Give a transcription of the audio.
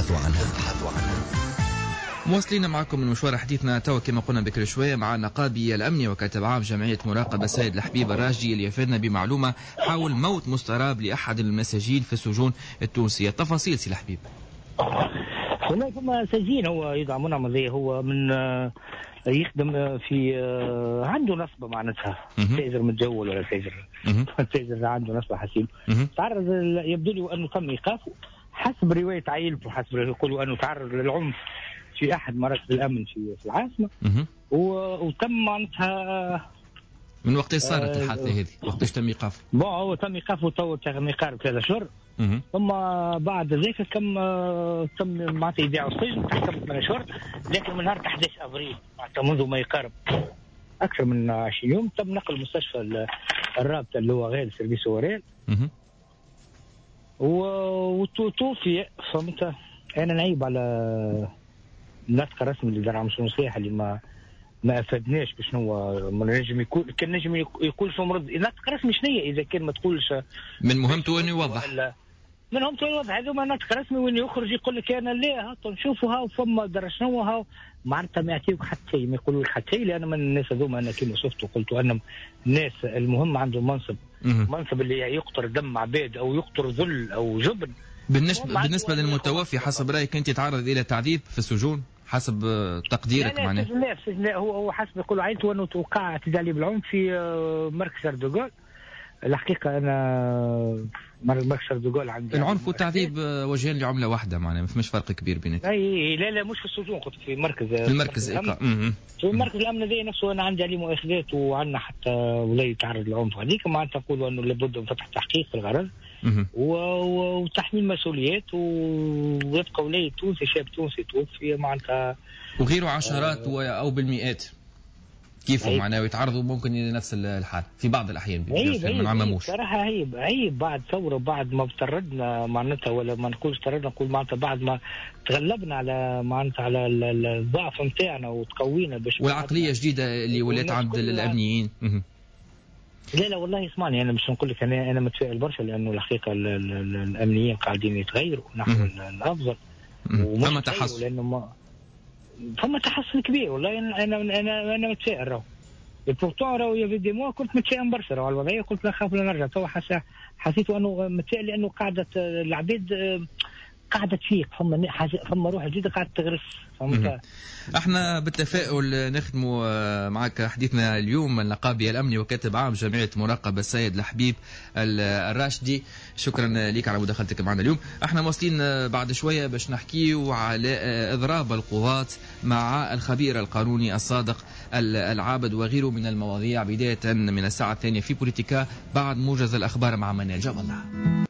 نبحث عنها. مواصلين معكم من مشوار حديثنا توا كما قلنا بكل شوية مع النقابي الأمني وكاتب عام جمعية مراقبة سيد الحبيب الراجي اللي يفيدنا بمعلومة حول موت مستراب لأحد المساجين في السجون التونسية. تفاصيل سي الحبيب. والله ثم سجين هو يدعى منعم زي هو من يخدم في عنده نصبة معناتها تاجر متجول ولا تاجر عنده نصبة حسيب. تعرض يبدو لي أنه تم إيقافه حسب رواية عائلته، حسب يقولوا أنه تعرض للعنف في أحد مراكز الأمن في العاصمة وتم معناتها من وقت صارت الحادثة هذه وقتاش تم إيقافه؟ هو تم إيقافه تو يقارب 3 شهور. ثم بعد ذلك تم معناتها يبيعوا السجن كم 8 شهور، لكن من نهار 11 ابريل معناتها منذ ما يقارب اكثر من 20 يوم تم نقل مستشفى الرابطه اللي هو غير سيرفيس وريل وتوفي. فهمت انا نعيب على النطق الرسمي اللي دار عم صياح اللي ما افادناش باش هو نجم يكون كان نجم يقول شو مرض النطق الرسمي شنية اذا كان ما تقولش من مهمته انه يوضح منهم توضح هذا ما نطق رسمي وين يخرج يقول لك انا لا نشوفوا هاو فما درسنا هاو معناتها ما يعطيوك حتى ما يقولوا لك حتى لان من الناس هذوما انا كما شفت وقلت ان الناس المهم عندهم منصب اللي يقطر دم عباد او يقطر ذل او جبن. بالنسبه للمتوفي حسب رايك انت تعرض الى تعذيب في السجون حسب تقديرك معناه؟ لا هو حسب يقولوا عائلته انه توقع اعتداء بالعنف في مركز اردوغول. الحقيقه انا مركز اردوغول عندي العنف والتعذيب وجهين لعمله واحده معناه مش فرق كبير بيناتهم. اي لا مش في السجون قلت في مركز الامن. في مركز الامن ذي نفسه انا عندي عليه مؤاخذات وعندنا حتى ولايه تعرض للعنف هذيك معناتها نقولوا انه لابد من فتح تحقيق في الغرض وتحميل مسؤوليات ويبقى ولايه تونسي شاب تونسي توفي معناتها وغيره عشرات او بالمئات كيف معناه يتعرضوا ممكن لنفس الحال في بعض الأحيان. ما نعمموش صراحة. عيب بعد ثورة بعد ما افترضنا معناتها ولا ما نقولش افترضنا نقول معناتها بعد ما تغلبنا على معناتها على الضعف نتاعنا وتقوينا باش والعقلية جديدة اللي ولات عند الأمنيين. لا والله اسمعني انا مش نقول لك انا متفائل برشا لانه الحقيقة الأمنيين قاعدين يتغيروا نحو الأفضل فما تحسن لأنه فما تحسن كبير والله. انا متفائل راهو البورتون راهو يا فيدي مو كنت متفائل برشا راهو الوضعيه قلت لا خاف لا نرجع تو حسيت انه متفائل لانه قاعده العبيد قاعده تفيق فما روح جديده قاعده تغرس. فهمت؟ احنا بالتفاؤل نختموا معك حديثنا اليوم النقابي الامني وكاتب عام جمعيه مراقبه السيد الحبيب الراشدي. شكرا لك على مداخلتك معنا اليوم. احنا واصلين بعد شويه باش نحكيو على اضراب القضاة مع الخبير القانوني الصادق العابد وغيره من المواضيع بدايه من الساعه 2 في بوليتيكا بعد موجز الاخبار مع منال جاب الله.